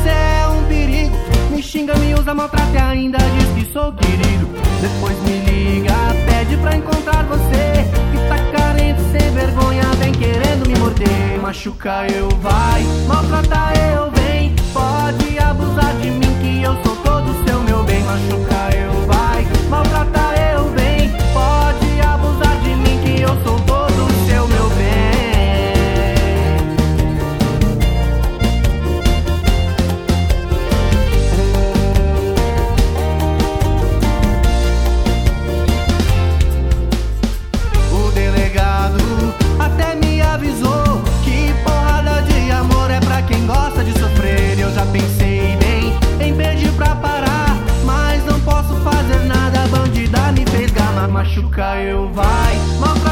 você é um perigo. Me xinga, me usa, maltrata e ainda diz que sou querido. Depois me liga, pede pra encontrar você, que tá carente, sem vergonha, vem querendo me morder. Machuca eu vai, maltrata eu vem, pode abusar de mim que eu sou todo seu, meu bem. Machuca eu vai, maltrata eu vem, pode abusar de mim que eu sou todo seu, meu bem. O delegado até me avisou que porrada de amor é pra quem gosta de sofrer. Eu já pensei bem em pedir pra parar, mas não posso fazer nada, a bandida me fez gamar. Machuca eu vai,